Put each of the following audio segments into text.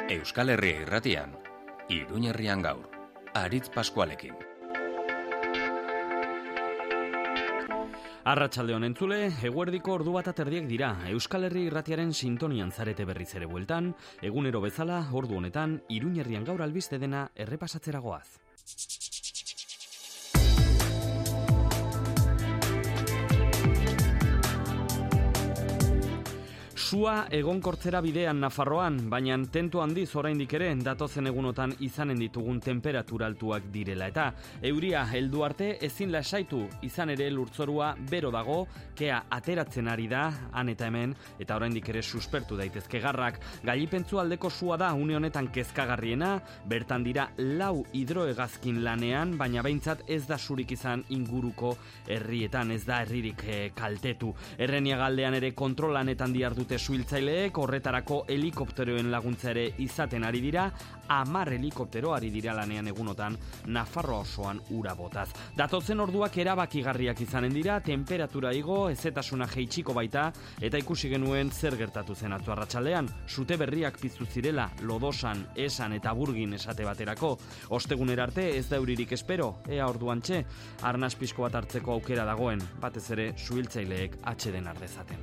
Euskal Herria Irratian, Iruñerrian gaur, Aritz Paskualekin. Arratsalde on entzule, eguerdiko ordu bat aterdiek dira. Euskal Herria Irratiaren sintonian zarete berriz ere bueltan, egunero bezala, ordu honetan, Iruñerrian gaur albiste dena errepasatzera goaz. Sua egonkortzera bidean Nafarroan, baina tentu handiz oraindik ere datozen egunotan izanen ditugun temperatura altuak direla eta euria heldu arte ezin lasaitu, izan ere lurtzorua bero dago, kea ateratzen ari da han eta hemen eta oraindik ere suspertu daitezke garrak. Gailipentzu aldeko sua da une honetan kezkagarriena, bertan dira 4 hidrohegazkin lanean, baina behintzat ez da surik izan inguruko herrietan, ez da herririk kaltetu. Erreniagaldean ere kontrolanetan dihardute suhiltzaileek, horretarako helikopteroen laguntza ere izaten ari dira, 10 helikoptero ari dira lanean egunotan Nafarroa osoan ura botaz. Datotzen orduak erabakigarriak izanen dira, temperatura igo, ezetasuna jeitsiko baita, eta ikusi genuen zer gertatu zen atzo arratsaldean, sute berriak piztu zirela, Lodosan, Esan eta Burgin esate baterako. Ostegunera arte ez da euririk espero, ea orduantxe, arnas pixko bat hartzeko aukera dagoen, batez ere suhiltzaileek atseden ardezaten.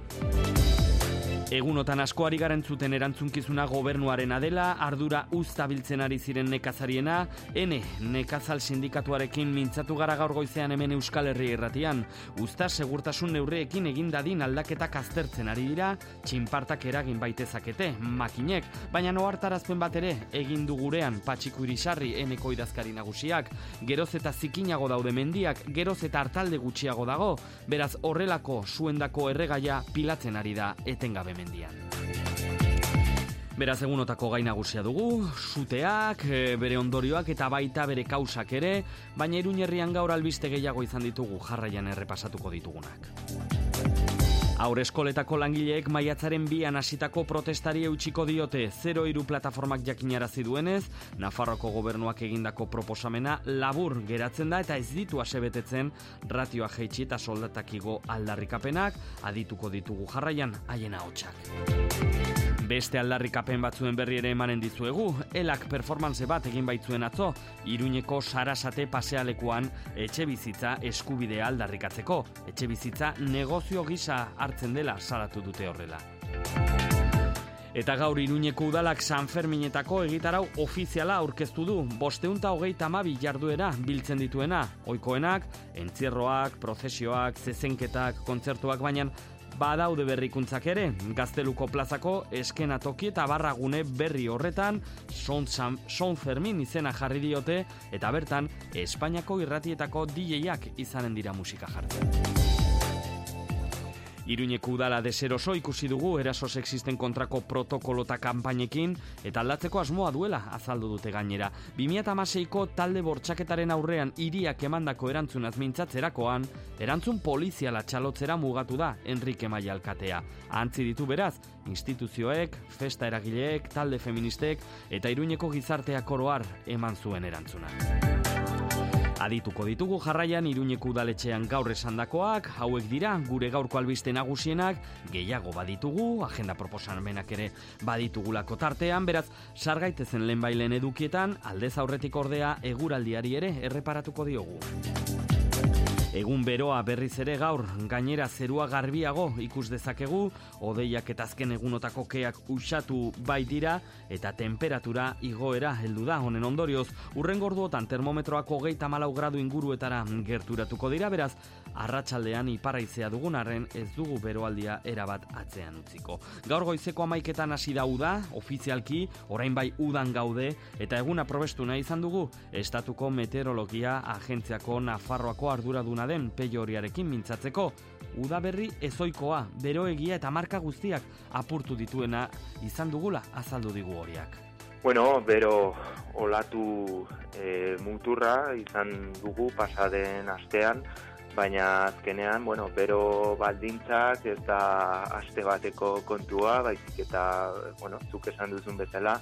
Egunotan asko ari garen zuten erantzunkizuna gobernuarena dela, ardura uztabiltzen ari ziren nekazariena, nekazal sindikatuarekin mintzatu gara gaur goizean hemen Euskal Herria Irratian. Uzta segurtasun neurriekin egin dadin aldaketak aztertzen ari dira, txinpartak eragin baitezakete, makinek, baina ohartarazpen bat ere egin du gurean Patxiku Irisarri eneko idazkari nagusiak, geroz eta zikinago daude mendiak, geroz eta hartalde gutxiago dago, beraz horrelako zuendako erregaia pilatzen ari da etengabe mendian. Beraz egunotako gai nagusia dugu, suteak, bere ondorioak eta baita bere kausak ere, baina Iruñerrian gaur albiste gehiago izan ditugu, jarraian errepasatuko ditugunak. Haurreskoletako langileek maiatzaren 2an hasitako protestari eutsiko diote, 03 plataformak jakinarazi duenez, Nafarroako gobernuak egindako proposamena labur geratzen da eta ez ditu asebetetzen ratioa jaitsi eta soldatak igo aldarrikapenak, adituko ditugu jarraian haien ahotsak. Beste aldarrikapen batzuen berri ere emanen dizuegu, elak performance bat egin baitzuen atzo, Iruñeko Sarasate pasealekuan etxebizitza eskubidea aldarrikatzeko. Etxebizitza negozio gisa hartzen dela salatu dute horrela. Eta gaur Iruñeko udalak San Ferminetako egitarau ofiziala aurkeztu du, 532 jarduera biltzen dituena, ohikoenak, entzierroak, prozesioak, zezenketak, kontzertuak, baina badaude berrikuntzak ere, Gazteluko plazako eskenatoki eta barragune berri horretan Son Fermin izena jarri diote eta bertan Espainiako irratietako DJak izanen dira musika jartzen. Iruñeko udala deseroso ikusi dugu eraso sexisten kontrako protokolota kanpainekin eta aldatzeko asmoa duela azaldu dute gainera. 2016ko talde bortxaketaren aurrean hiriak emandako erantzunaz mintzatzerakoan, erantzun poliziala txalotzera mugatu da Enrique Maia alkatea. Antzi ditu beraz, instituzioek, festa eragileek, talde feministek eta Iruñeko gizarteak oro har eman zuen erantzuna. Adituko ditugu jarraian Iruñeko udaletxean gaur esandakoak, hauek dira gure gaurko albiste nagusienak, gehiago baditugu, agenda proposamenak ere baditugulako tartean, beraz, sargaitezen lehenbailen edukietan, aldez aurretik ordea eguraldiari ere erreparatuko diogu. Egun beroa berriz ere gaur, gainera zerua garbiago ikus dezakegu, hodeiak eta azken egunotako keak usatu baitira eta temperatura igoera heldu da honen ondorioz. Hurrengo orduotan termometroak 34 gradu inguruetara gerturatuko dira, beraz, arratsaldean iparraizea dugun arren ez dugu beroaldia erabat atzean utziko. Gaur goizeko 11etan hasi da uda, ofizialki, orain bai udan gaude, eta eguna probestu nahi izan dugu, Estatuko Meteorologia Agentziako Nafarroako arduraduna den Peio Horiarekin mintzatzeko. Udaberri ezoikoa, beroegia eta marka guztiak apurtu dituena izan dugula azaldu digu Horiak. Bueno, bero olatu muturra izan dugu pasaden astean, baina azkenean, bero baldintzak ez da aste bateko kontua, baizik eta, zuk esan duzun bezala,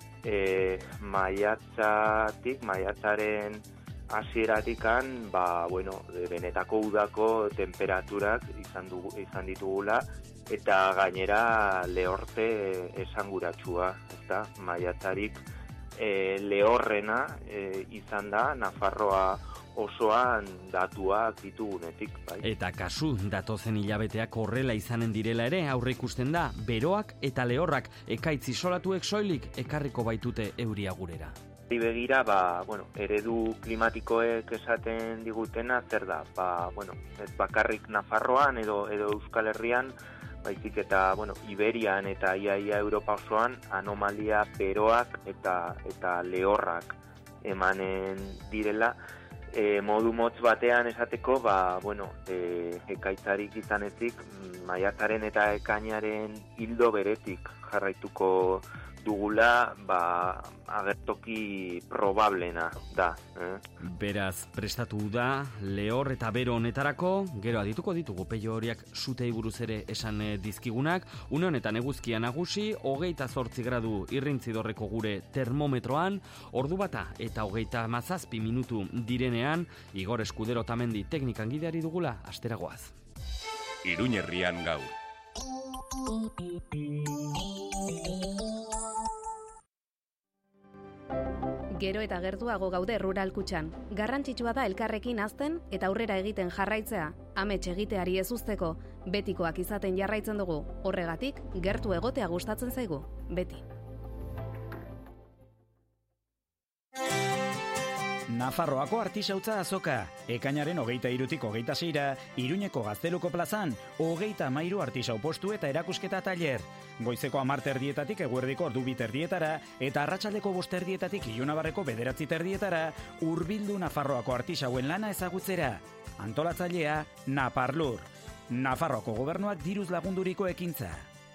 maiatzaren hasieratikan, benetako udako temperaturak izan ditugula eta gainera lehorte esanguratsua, ezta? Maiatzarik lehorrena izan da Nafarroa osoan datuak ditugunetik, bai. Eta kasu, datozen hilabeteak horrela izanen direla ere aurreikusten da, beroak eta lehorrak ekaitz isolatuek soilik ekarriko baitute euria gurera. Begira, eredu klimatikoek esaten digutena zer da? Ez bakarrik Nafarroan edo Euskal Herrian, baizik eta, Iberian eta ia Europa osoan anomalia beroak eta lehorrak emanen direla. Modu motz batean esateko, ekaitzarik izan ezik, maiatzaren eta ekainaren hildo beretik jarraituko dugula, agertoki probablena da. Beraz, prestatu da, lehor eta bero honetarako, gero adituko ditugu peio horiak sutei buruz ere esan dizkigunak, une honetan eguzkia nagusi, 28 gradu irrintzidorreko gure termometroan, ordu bata eta 37 minutu direnean, Igor Eskudero Tamendi teknikan gideari dugula, asteragoaz. Iruña Herrian gaur. Gero eta gertuago gaude Rural Kutxan. Garrantzitsua da elkarrekin hazten eta aurrera egiten jarraitzea, amets egiteari ez uzteko, betikoak izaten jarraitzen dugu. Horregatik, gertu egotea gustatzen zaigu, beti. Nafarroako artisautza azoka, ekainaren 23tik 26ra, Iruñeko Gazteluko plazan, 33 artisau postu eta erakusketa tailer. Goizeko 10:00 eguerdiko 2:00 eta arratsaldeko 5:00 Ilunabarreko 9:00 hurbildu Nafarroako artisauen lana ezagutzera. Antolatzailea Naparlur. Nafarroako gobernuak diruz lagunduriko ekintza.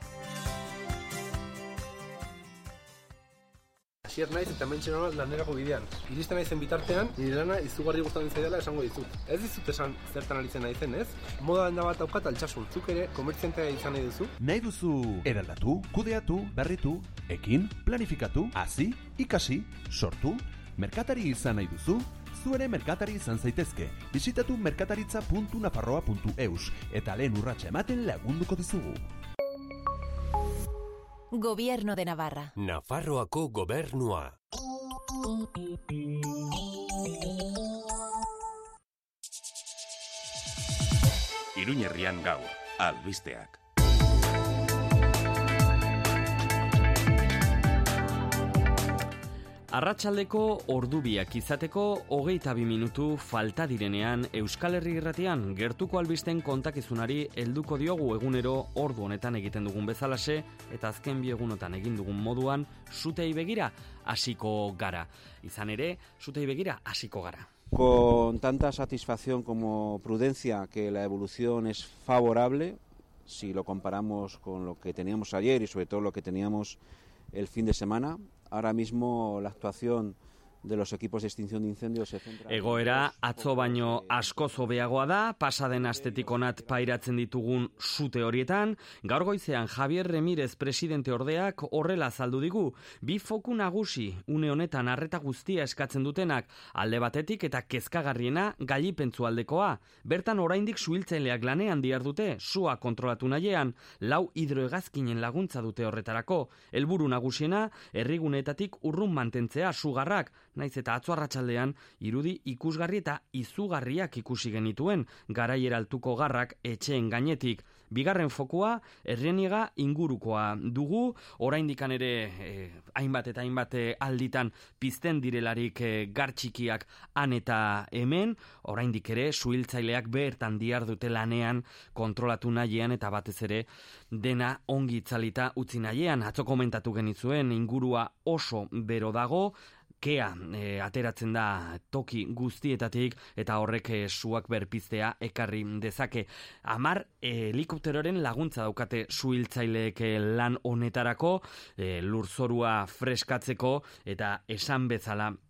Hasier naiz eta hementxe nola lanerako bidean. Iristen naizen bitartean, nire lana izugarri gustatzen zaidala esango dizut. Ez dizut esan zertan aritzen naizen, ez? Moda denda bat daukat altsasun, zuk ere komertziantea izan nahi duzu? Nahi duzu eraldatu, kudeatu, berritu, ekin, planifikatu, hasi, ikasi, sortu, merkatari izan nahi duzu? Zu ere merkatari izan zaitezke. Bisitatu merkataritza.nafarroa.eus eta lehen urratsa ematen lagunduko dizugu. Gobierno de Navarra. Nafarroako gobernua. Iruña Herrian gaur, albisteak. Arratsaldeko ordubiak izateko 22 minutu falta direnean Euskal Herri Irratian gertuko albisten kontakizunari helduko diogu egunero ordu honetan egiten dugun bezalaxe eta azken bi egunotan egin dugun moduan sutei begira hasiko gara. Izan ere, sutei begira hasiko gara. Con tanta satisfacción como prudencia que la evolución es favorable, si lo comparamos con lo que teníamos ayer y sobre todo lo que teníamos el fin de semana. Ahora mismo la actuación de los equipos de extinción de incendios se centra... Egoera atzo baino askoz hobeagoa da, pasaden astetik onat pairatzen ditugun sute horietan, gaur goizean Javier Remirez presidente ordeak horrela azaldu digu, bi foku nagusi une honetan arreta guztia eskatzen dutenak, alde batetik eta kezkagarriena gailipentzu aldekoa, bertan oraindik suhiltzaileak lanean dihardute, sua kontrolatu nahian, 4 hidrohegazkinen laguntza dute horretarako, helburu nagusiena, herriguneetatik urrun mantentzea sugarrak, naiz eta atzo arratsaldean irudi ikusgarri eta izugarriak ikusi genituen garaiera altuko garrak etxeen gainetik. Bigarren fokua Erreniega ingurukoa dugu, oraindikan ere hainbat eta hainbat alditan pizten direlarik gartxikiak han eta hemen, oraindik ere suhiltzaileak bertan dihardute lanean kontrolatu nahiean eta batez ere dena ongi itzalita utzi nahiean. Atzo komentatu genizuen ingurua oso bero dago, kea ateratzen da toki guztietatik eta horrek suak berpiztea ekarri dezake. 10 helikopteroren laguntza daukate suhiltzaileek lan honetarako, lurzorua freskatzeko eta esan bezala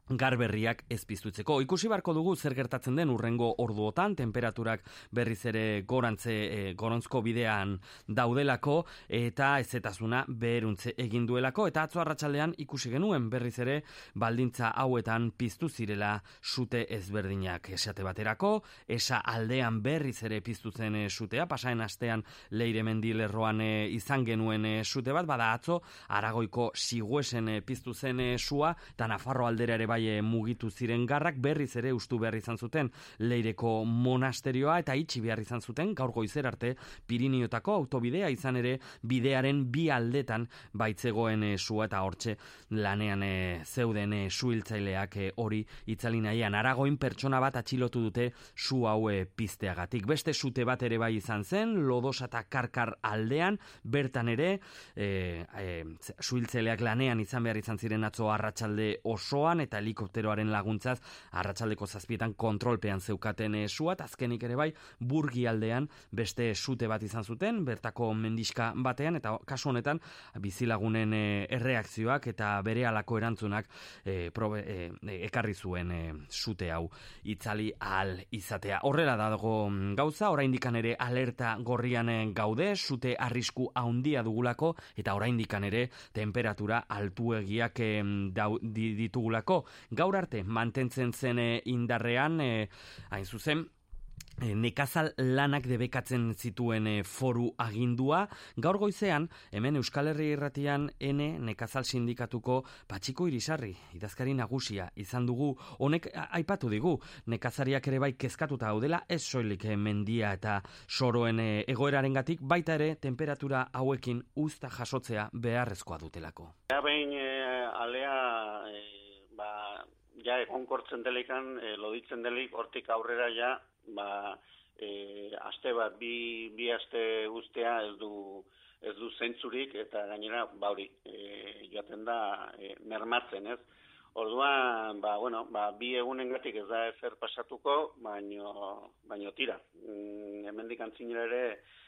garberriak ez piztutzeko. Ikusi barko dugu zer gertatzen den urrengo orduotan, temperaturak berriz ere gorontzko bidean daudelako eta ezetasuna beheruntze egin duelako, eta atzo arratsaldean ikusi genuen berriz ere baldintza hauetan piztu zirela sute ezberdinak. Esate baterako, esa aldean berriz ere piztu zen sutea, pasaen astean Leire mendilerroan izan genuen sute bat, bada atzo Aragoiko Sigüesen piztu zen sua, eta Nafarro aldera ere bai mugitu ziren garrak, berriz ere hustu behar izan zuten Leireko monasterioa eta itxi behar izan zuten gaur goizer arte Pirinioetako autobidea, izan ere bidearen bi aldetan baitzegoen sua, eta hortxe lanean zeuden suhiltzaileak hori itzali nahian. Aragoin pertsona bat atxilotu dute su hau pizteagatik. Beste sute bat ere bai izan zen, Lodosa eta Karkar aldean, bertan ere suhiltzaileak lanean izan behar izan ziren atzo arratsalde osoan, eta helikopteroaren laguntzaz arratsaldeko 7etan kontrolpean zeukaten sua, azkenik ere bai Burgi aldean beste sute bat izan zuten, bertako mendiska batean, eta kasu honetan bizilagunen erreakzioak eta berehalako erantzunak ekarri zuen sute hau itzali ahal izatea. Horrela dago gauza, oraindikan ere alerta gorrian gaude, sute arrisku handia dugulako, eta oraindikan ere temperatura altuegiak ditugulako. Gaur arte mantentzen zen indarrean, hain zuzen, nekazal lanak debekatzen zituen foru agindua. Gaur goizean, hemen Euskal Herria Irratian nekazal sindikatuko Patxiko Irisarri, idazkari nagusia izan dugu. Honek aipatu digu, nekazariak ere bai kezkatuta daudela, ez soilik mendia eta soroen egoerarengatik, baita ere temperatura hauekin uzta jasotzea beharrezkoa dutelako. Behin alea ja egonkortzen delikan, loditzen delik, hortik aurrera ja, aste bat, bi aste guztia ez du zentzurik, eta gainera, hori, joaten da mermatzen, ez? Orduan, bi egunengatik ez da ezer pasatuko, baino tira. Hemendik antzinera ere,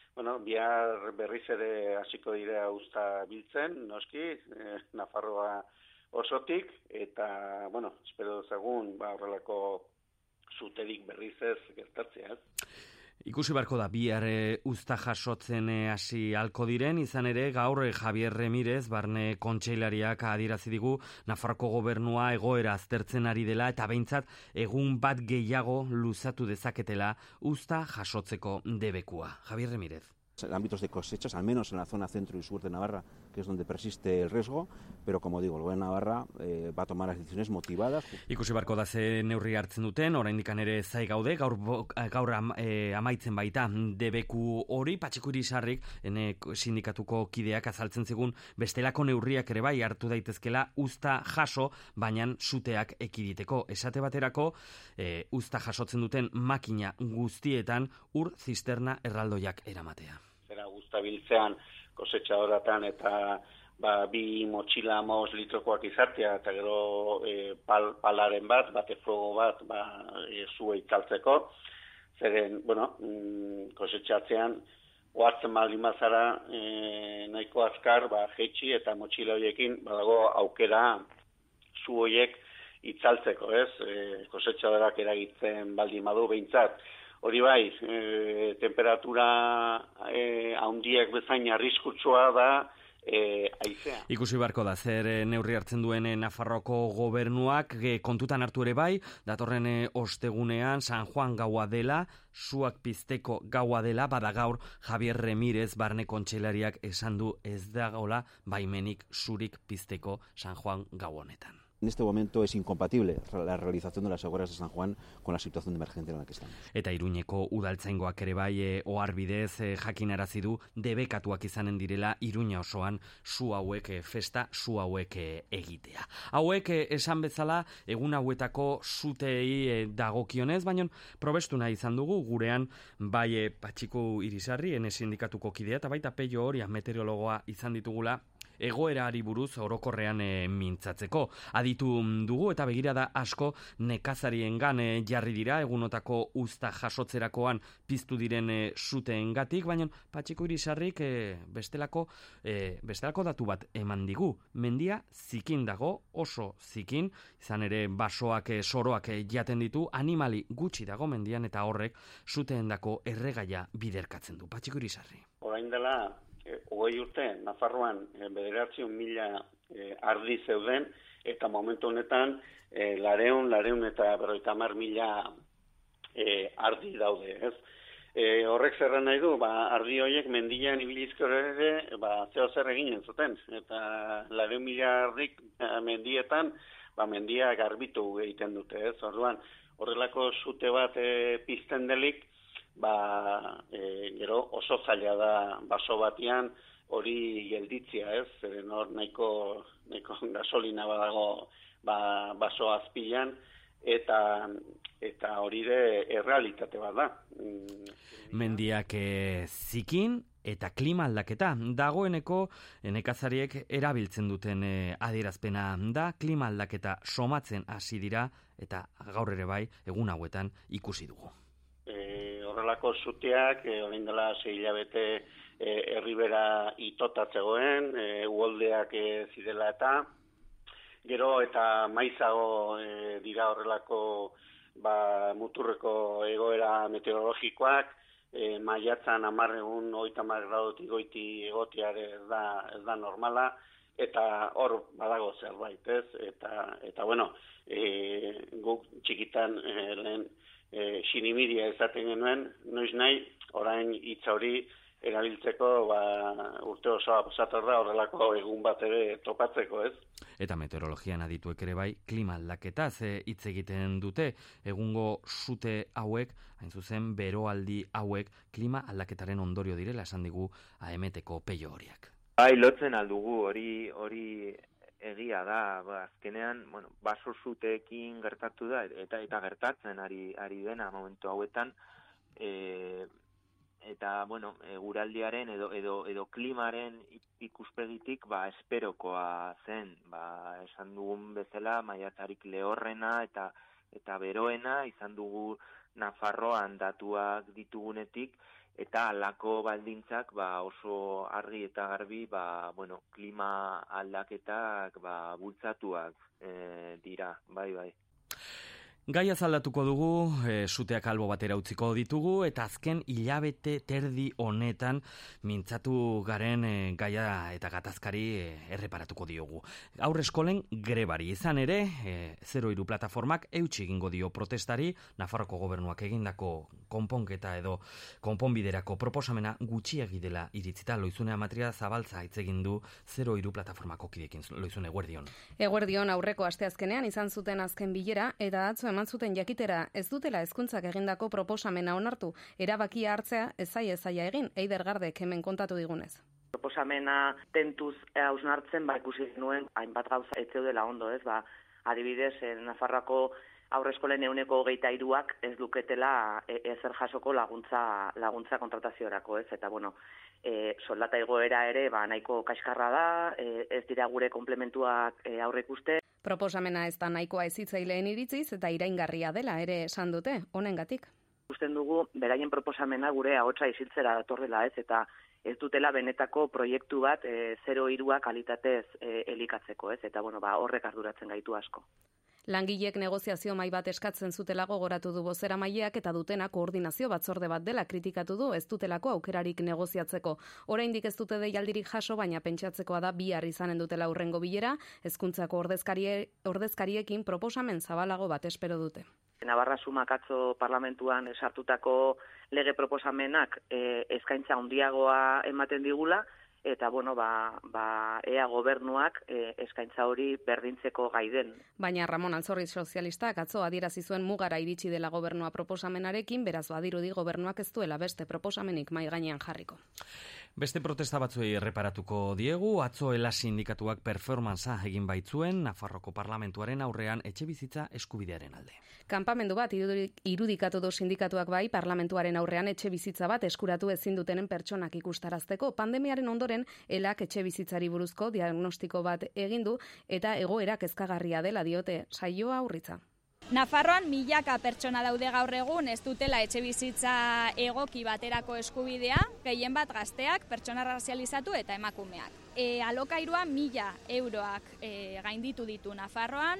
bihar berriz ere hasiko dira uzta biltzen, noski, Nafarroa osotik, eta, espero dezagun, horrelako zuterik berriz ez gertatzea. Ikusi barko da bihar uzta jasotzen hasi halko diren, izan ere gaur Javier Remírez, barne kontseilariak adierazi digu Nafarroko gobernua egoera aztertzen ari dela, eta behintzat egun bat gehiago luzatu dezaketela uzta jasotzeko debekua. Javier Remírez. Ámbitos de cosechas, al menos en la zona centro y sur de Navarra, que es donde persiste el riesgo, pero como digo, el gobierno de Navarra va a tomar las decisiones motivadas. Ikusi barko da ze neurri hartzen duten, oraindikan ere zai gaude, gaur amaitzen baita debeku hori. Patxiko Irisarrik, sindikatuko kideak azaltzen zigun, bestelako neurriak ere bai hartu daitezkela uzta jaso, baina suteak ekiditeko. Esate baterako, uzta jasotzen duten makina guztietan ur zisterna erraldoiak eramatea. Zera uzta biltzean kosetxadoratan eta bi motxila 5 litrokoak izatea, eta gero palaren bat, batefuego bat, zue itzaltzeko. Zeren, kosetxatzean, oartzen baldin bazara nahiko azkar, jeitsi eta motxila horiekin badago aukera zu horiek itzaltzeko, ez? Kosetxadorak eragitzen baldin badu behintzat. Hori bai, temperatura handiak bezain arriskutsua da haizea. Ikusi barko da zer neurri hartzen duen Nafarroko gobernuak, kontutan hartu ere bai, datorren ostegunean San Juan gaua dela, suak pizteko gaua dela, bada gaur Javier Remírez barne kontseilariak esan du ez dagoela baimenik surik pizteko San Juan gau honetan. En este momento es incompatible la realización de las hogueras de San Juan con la situación de emergencia en la que estamos. Eta Iruñeko udaltzaingoak ere bai oharbidez jakinarazi du debekatuak izanen direla Iruña osoan su hauek festa, su hauek egitea. Hauek esan bezala egun hauetako sutei dagokionez, baina probestu nahi izan dugu gurean bai Patxiko Irisarri, sindikatuko kidea, eta baita Peio Oria meteorologoa izan ditugula egoerari buruz orokorrean mintzatzeko. Aditu dugu eta begirada asko nekazariengan jarri dira egunotako uzta jasotzerakoan piztu diren suteengatik, baina Patxiko Irisarrik bestelako datu bat eman digu. Mendia zikin dago, oso zikin, izan ere basoak, soroak jaten ditu, animali gutxi dago mendian eta horrek suteendako erregaia biderkatzen du. Patxiko Irisarri. Orain dela, 20 urte, Nafarroan 900.000 ardi zeuden, eta momentu honetan 400 eta 50.000 ardi daude, ez? Horrek zerren nahi du, ardi horiek mendian ibilizko ere, zeo zer eginen zuten, eta 400.000 ardik mendietan, mendia garbitu egiten dute, ez? Orduan, horrelako sute bat pizten delik, gero oso zaila da baso batian hori gelditzia, ez? Zeren hor nahiko gasolina badago baso azpilan, eta hori de errealitate bat da. Mendiak zikin eta klima aldaketa. Dagoeneko nekazariek erabiltzen duten adierazpena da, klima aldaketa somatzen hasi dira, eta gaur ere bai, egun hauetan ikusi dugu. Horrelako zuteak, orain dela 6 hilabete herribera itota zegoen, uholdeak zirela eta, gero eta maizago dira horrelako muturreko egoera meteorologikoak, maiatzan 10 egun 30 gradotik goiti egotea ez da normala, eta hor badago zerbait, ez? Eta bueno, guk txikitan lehen sinimiria ezaten genuen, noiz nahi, orain hitza hori erabiltzeko urte osoa pasator da horrelako egun bat ere topatzeko, ez? Eta meteorologian adituek ere bai, klima aldaketaz hitz egiten dute, egungo sute hauek, hain zuzen beroaldi hauek, klima aldaketaren ondorio direla esan digu AEMeteko Peio Horiak. Bai, lotzen aldugu, hori egia da, azkenean, baso zuteekin gertatu da, eta gertatzen ari dena momentu hauetan, eta, guraldiaren edo klimaren ikuspegitik, esperokoa zen, esan dugun bezala, maiatzarik lehorrena eta beroena, izan dugu Nafarroan datuak ditugunetik, eta halako baldintzak oso argi eta garbi klima aldaketak bultzatuak dira, bai. Gaia aldatuko dugu, suteak albo batera utziko ditugu, eta azken hilabete terdi honetan mintzatu garen gaia eta gatazkari erreparatuko diogu. Haur eskolen grebari izan ere, 03 plataformak eutsi egingo dio protestari, Nafarroko gobernuak egindako konponketa edo konponbiderako proposamena gutxiegi dela iritzita. Loizune Amatria Zabaltza hitz egin du 03 plataformako kideekin. Loizune, eguerdion. Eguerdion, aurreko asteazkenean izan zuten azken bilera, eta atzo eman zuten jakitera ez dutela hezkuntzak egindako proposamena onartu, erabakia hartzea ez zaia egin, Eider Gardek hemen kontatu digunez. Proposamena tentuz hausnartzen, ikusi nuen hainbat gauza ez zeudela ondo, ez, adibidez, Nafarroako aurreskolen 23%ak ez luketela ezer jasoko laguntza kontrataziorako, ez, eta soldata igoera ere nahiko kaskarra da, ez dira gure komplementuak aurreikuste. Proposamena ez da nahikoa hezitzaileen iritziz eta iraingarria dela ere esan dute, honengatik. Ikusten dugu beraien proposamena gure ahotsa isiltzera datorrela, ez, eta ez dutela benetako proiektu bat 03 kalitatez elikatzeko, ez, eta horrek arduratzen gaitu asko. Langileek negoziazio mahai bat eskatzen zutela gogoratu du bozeramaileak eta dutena koordinazio batzorde bat dela kritikatu du, ez dutelako aukerarik negoziatzeko. Oraindik ez dute deialdirik jaso, baina pentsatzekoa da bihar izanen dutela hurrengo bilera, hezkuntzako ordezkariekin proposamen zabalago bat espero dute. Navarra Sumak atzo parlamentuan sartutako lege proposamenak eskaintza handiagoa ematen digula, eta ea gobernuak eskaintza hori berdintzeko gai den. Baina Ramon Altzorri sozialistak atzo adierazi zuen mugara iritsi dela gobernua proposamenarekin, beraz badirudi gobernuak ez duela beste proposamenik mahai gainean jarriko. Beste protesta batzuei erreparatuko diegu, atzo ELA sindikatuak performanza egin baitzuen Nafarroko Parlamentuaren aurrean etxebizitza eskubidearen alde. Kanpamendu bat irudikatu du sindikatuak bai parlamentuaren aurrean etxebizitza bat eskuratu ezin dutenen pertsonak ikustarazteko. Pandemiaren ondoren ELAk etxebizitzari buruzko diagnostiko bat egin du eta egoera kezkagarria dela diote. Saioa Urritza. Nafarroan milaka pertsona daude gaur egun ez dutela etxebizitza egoki baterako eskubidea, gehien bat gazteak, pertsona razializatu eta emakumeak. Alokairua 1.000 euroak gainditu ditu Nafarroan,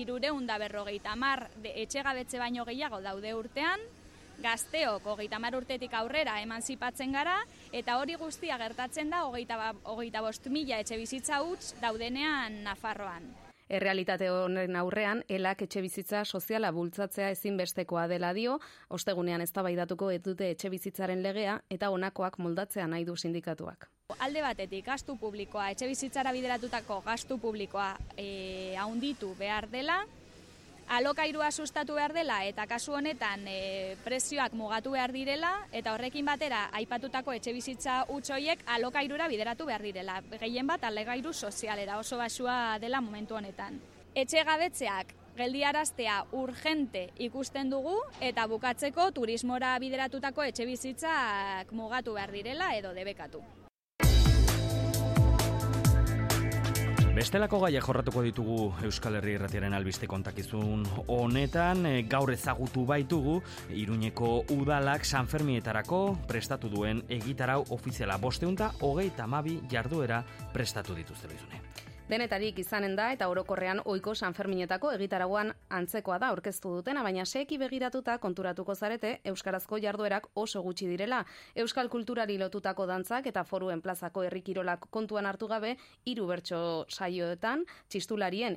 350 etxegabetze baino gehiago daude urtean, gazteok 30 urtetik aurrera emanzipatzen gara, eta hori guztia gertatzen da 25.000 etxebizitza huts daudenean Nafarroan. Errealitate honen aurrean, ELAk etxebizitza soziala bultzatzea ezinbestekoa dela dio, ostegunean eztabaidatuko dute etxebizitzaren legea eta honakoak moldatzea nahi du sindikatuak. Alde batetik, gastu publikoa, etxebizitzara bideratutako gastu publikoa handitu behar dela, alokairua sustatu behar dela eta kasu honetan prezioak mugatu behar direla eta horrekin batera aipatutako etxebizitza huts horiek alokairura bideratu behar direla. Gehien bat alokairu sozialera oso baxua dela momentu honetan. Etxegabetzeak geldiaraztea urgente ikusten dugu eta bukatzeko turismora bideratutako etxebizitzak mugatu behar direla edo debekatu. Bestelako gaiak jorratuko ditugu Euskal Herri Irratiaren albiste kontakizun honetan. Gaur ezagutu baitugu Iruñeko udalak Sanfermietarako prestatu duen egitarau ofiziala 532 jarduera prestatu dituzte bizune. Denetarik izanen da eta orokorrean ohiko Sanferminetako egitarauan antzekoa da aurkeztu dutena, baina seki begiratuta konturatuko zarete euskarazko jarduerak oso gutxi direla. Euskal kulturari lotutako dantzak eta foruen plazako herri kirolak kontuan hartu gabe 3 bertso saioetan, txistularien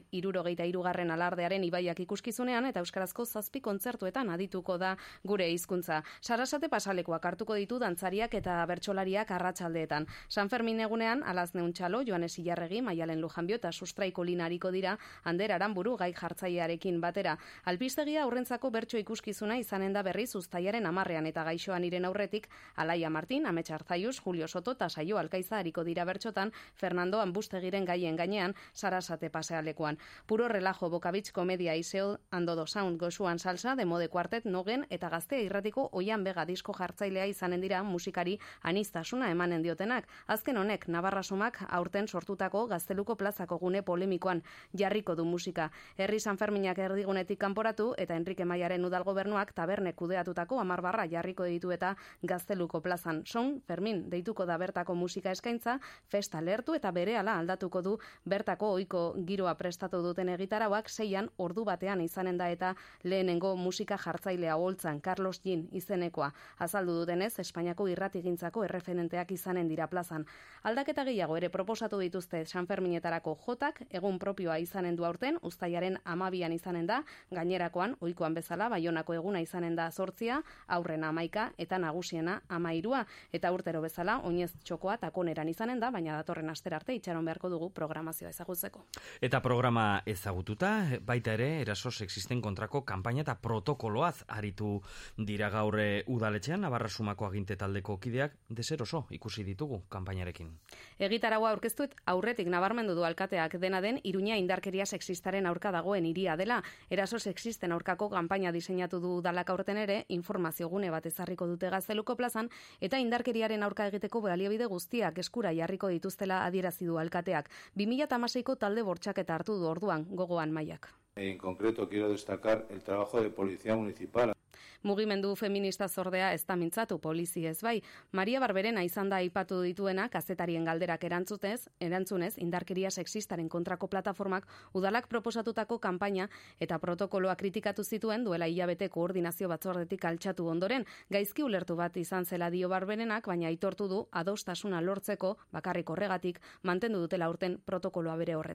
73. alardearen ibaiak ikuskizunean eta euskarazko 7 kontzertuetan adituko da gure hizkuntza. Sarasate pasalekoak hartuko ditu dantzariak eta bertsolariak arratsaldeetan. Sanfermin egunean Alazne Untxalo, Joanes Ilarregi, Maialen Lujanbio eta Sustraiko linariko dira Ander Aranburu gai jartzailearekin batera. Albistegia aurrentzako bertso ikuskizuna izanen da berriz uztailaren 10ean eta gaixoan iren aurretik Alaia Martin, Amets Arzaius, Julio Soto eta Saio Alkaiza ariko dira bertsotan, Fernando Anbustegiren gaien gainean Sarasate pasealekuan. Puro relajo Bokabitz komedia Iseo Andodo Sound Goxuan salsa, Demode Quartet Nogen eta Gaztea irratiko Oian Bega disko jartzailea izanen dira musikari aniztasuna emanen diotenak. Azken honek Navarrasumak aurten sortutako Gazteluko plazako gune polemikoan jarriko du musika. Herri Sanferminak erdigunetik kanporatu eta Enrique Maiaren udal gobernuak tabernek kudeatutako 10 barra jarriko ditu eta Gazteluko plazan. Son Fermin deituko da bertako musika eskaintza, festa lertu eta berehala aldatuko du bertako ohiko giroa prestatu duten egitarauak 6an ordu batean izanen da eta lehenengo musika jartzailea holtzan Carlos Gin izenekoa. Azaldu dutenez, Espainiako irratigintzako erreferenteak izanen dira plazan. Aldaketa gehiago ere proposatu dituzte Sanferminetarako jotak, egun propioa izanen du aurten, uztailaren 12an izanen da, gainerakoan, ohikoan bezala, Baionako eguna izanen da 8, aurrena 11 eta nagusiena 13, eta urtero bezala, oinez txokoa takoneran izanen da, baina datorren astera arte itxaron beharko dugu programazioa ezagutzeko. Eta programa ezagututa, baita ere, eraso sexisten kontrako kanpaina eta protokoloaz aritu dira gaur udaletxean, Navarrasumako aginte taldeko kideak deseroso ikusi ditugu kanpainarekin. Egitaraua aurkeztuet aurretik nabarmendu du alkateak dena den Iruña indarkeria sexistaren aurka dagoen hiria dela. Eraso sexisten aurkako kanpaina diseinatu du udalak aurten ere, informazio gune bat ezarriko dute Gazteluko plazan eta indarkeriaren aurka egiteko baliabide guztiak eskura jarriko dituztela adierazi du alkateak. 2016ko talde bortxaketa hartu du orduan, gogoan Maiak. En concreto quiero destacar el trabajo de Policía Municipal. Mugimendu feminista zordea ez da mintzatu poliziez bai. Maria Barberena izan da aipatu dituena kazetarien galderak erantzunez indarkeria sexistaren kontrako plataformak udalak proposatutako kanpaina eta protokoloa kritikatu zituen duela hilabete koordinazio batzordetik altxatu ondoren. Gaizki ulertu bat izan zela dio Barberenak, baina aitortu du adostasuna lortzeko bakarrik horregatik mantendu dutela aurten protokoloa bere horretan.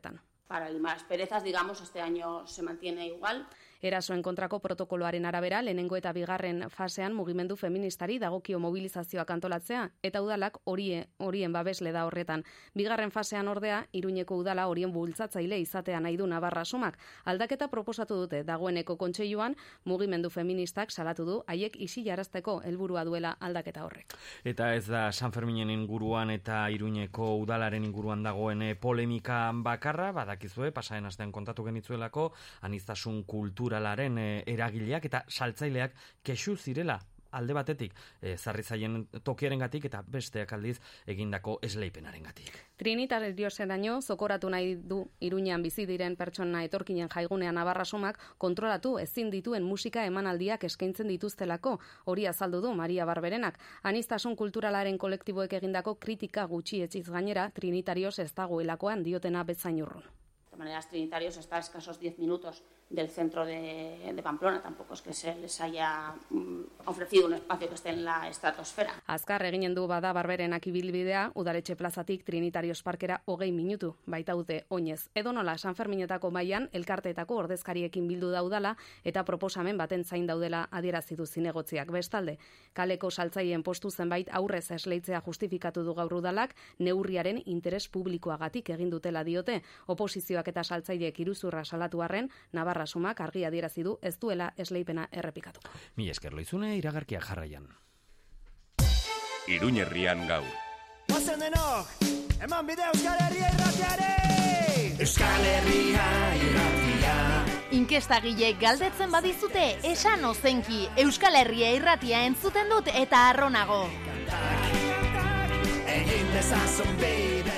para limar asperezas, digamos, este año se mantiene igual. Erasoen kontrako protokoloaren arabera, lehenengo eta bigarren fasean mugimendu feministari dagokio mobilizazioak antolatzea, eta udalak horien babesle da horretan. Bigarren fasean ordea, Iruñeko udala horien bultzatzaile izatea nahi du Navarra Sumak. Aldaketa proposatu dute dagoeneko kontseiluan, mugimendu feministak salatu du haiek isilarazteko helburua duela aldaketa horrek. Eta ez da San Ferminen inguruan eta Iruñeko udalaren inguruan dagoen polemika bakarra, badakizue, pasaden astean kontatu genitzuelako, aniztasun kulturalaren eragileak eta saltzaileak kexu zirela alde batetik zarri zaien tokiarengatik eta besteak aldiz egindako esleipenarengatik. Trinitariosenaino zokoratu nahi du Iruñean bizi diren pertsona etorkinen jaigunean Navarra Sumak kontrolatu ezin dituen musika emanaldiak eskaintzen dituztelako, hori azaldu du Maria Barberenak. Aniztasun kulturalaren kolektiboek egindako kritika gutxi etziz gainera Trinitarios ez dagoelakoan diotena bezain urrun. De maneras, Trinitarios está a escasos 10 minutos del centro de Pamplona, tampoco es que se les haya ofrecido un espacio que esté en la estratosfera. Azkar eginen du bada Barberenak ibilbidea, udaletxe plazatik Trinitarios Parkera 20 minutu, baita dute oinez. Edonola San Ferminetako mailan elkarteetako ordezkariekin bildu da udala eta proposamen baten zain daudela adierazi du zinegotziak. Bestalde, kaleko saltzaileen postu zenbait aurrez esleitzea justifikatu du gaur udalak, neurriaren interes publikoagatik egin dutela diote. Oposizioak eta saltzaileek iruzurra salatu arren, Navarra Sumak argi adierazi du ez duela esleipena errepikatuko. Mila esker Loizune, iragarkiak jarraian. Iruña herrian gaur. Ozen denok, eman bide Euskal Herria irratiare! Euskal Herria irratia. Inkestagileek galdetzen badizute, esan ozenki, Euskal Herria irratia entzuten dut eta arronago. Egin dezazun bidea.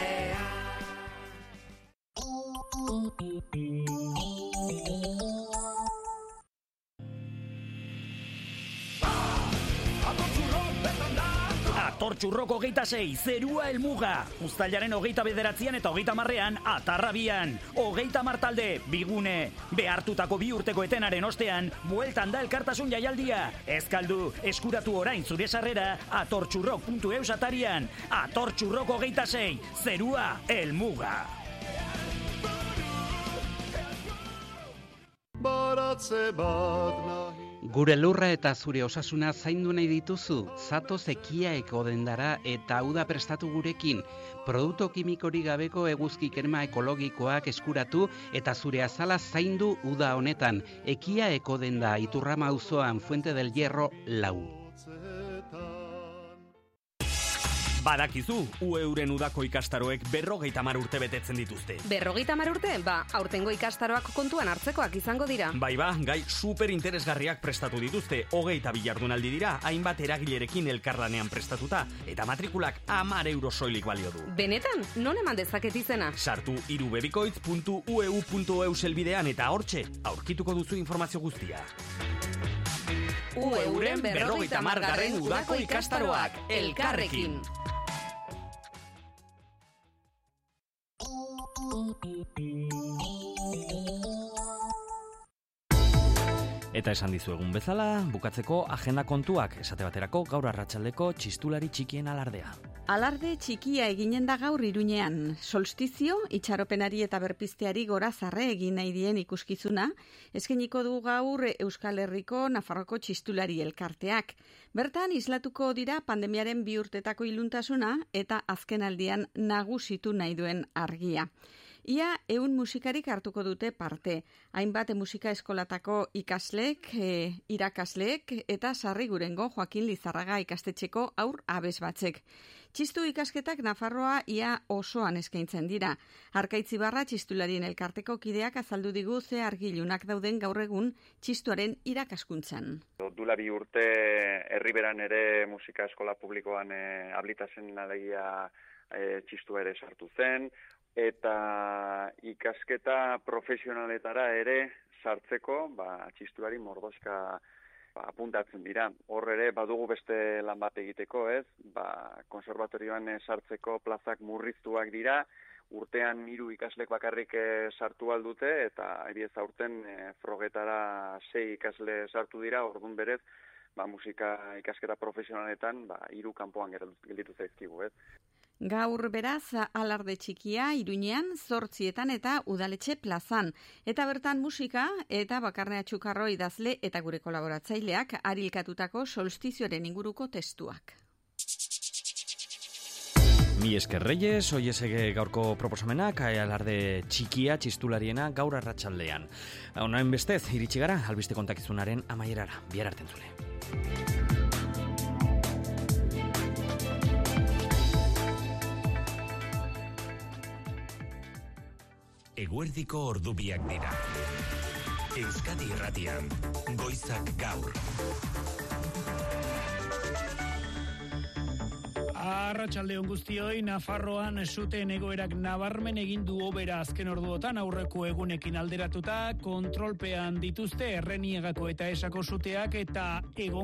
Atortxurroko 26, zerua helmuga. Uztailaren 29 eta 30 atarrabian. 30 talde, bigune. Behartutako 2 urteko etenaren ostean, bueltan da elkartasun jaialdia. Ezkaldu, eskuratu orain zure sarrera, atortxurrok.eus atarian. Atortxurroko 26, zerua helmuga. Baratze bat nahi. Gure lurra eta zure osasuna zaindu nahi dituzu, zatoz ekiaeko dendara eta uda prestatu gurekin. Produktu kimikorik gabeko eguzki krema ekologikoak eskuratu eta zure azala zaindu uda honetan. Ekiaeko denda Iturrama auzoan Fuente del Hierro 4. Badakizu, UEuren udako ikastaroek 50 urte betetzen dituzte. 50 urte? Aurtengo ikastaroak kontuan hartzekoak izango dira. Bai, gai super interesgarriak prestatu dituzte. 22 jardunaldi dira, hainbat eragilerekin elkarlanean prestatuta, eta matrikulak 10 euro soilik balio du. Benetan, non eman dezaket izena? Sartu irubebikoitz.ueu.eus helbidean eta hortxe, aurkituko duzu informazio guztia. UEuren 50. udako ikastaroak, elkarrekin. Eta esan dizuegun bezala, bukatzeko agenda kontuak, esate baterako gaur arratsaldeko txistulari txikien alardea. Alarde txikia eginen da gaur Iruñean. Solstizio, itxaropenari eta berpizteari gorazarre egin nahi dien ikuskizuna, eskainiko du gaur Euskal Herriko Nafarroko txistulari elkarteak. Bertan, islatuko dira pandemiaren 2 urtetako iluntasuna eta azkenaldian nagusitu nahi duen argia. Ia 100 musikarik hartuko dute parte. Hainbat musika eskolatako ikasleek, irakasleek eta Sarrigurengo Joakin Lizarraga ikastetxeko aur abesbatzek. Txistu ikasketak Nafarroa ia osoan eskaintzen dira. Arkaitzibarra txistularien elkarteko kideak azaldu digu ze argilunak dauden gaur egun txistuaren irakaskuntzan. Duela 2 urte herriberan ere musika eskola publikoan ablitazen alegia txistua ere sartu zen, eta ikasketa profesionaletara ere sartzeko txistulari mordoska apuntatzen dira. Hor ere badugu beste lan bat egiteko, ez? Konservatorioan sartzeko plazak murriztuak dira, urtean 3 ikaslek bakarrik sartu aldute, eta ebiez aurten frogetara 6 ikasle sartu dira, orduan berez, musika ikasketa profesionaletan 3 kanpoan gelditu zaizkigu, ez? Gaur beraz, alarde txikia Iruñean 8 eta Udaletxe plazan. Eta bertan musika eta Bakarnea Txukarro idazle eta gure kolaboratzaileak arilkatutako solstizioaren inguruko testuak. Mi esker Reyes, oiesege gaurko proposamenak, alarde txikia txistulariena gaur arratsaldean. Honain bestez, iritsi gara, albiste kontakizunaren amaierara. Bihar arte entzule. Eguerdiko ordubiak dira. Euskadi Irratian, Goizak Gaur. Arratsaldeon guztioi, Nafarroan suten egoerak nabarmen egin du hobera azken orduotan aurreko egunekin alderatuta, kontrolpean dituzte Erreniegako eta Esako suteak eta egon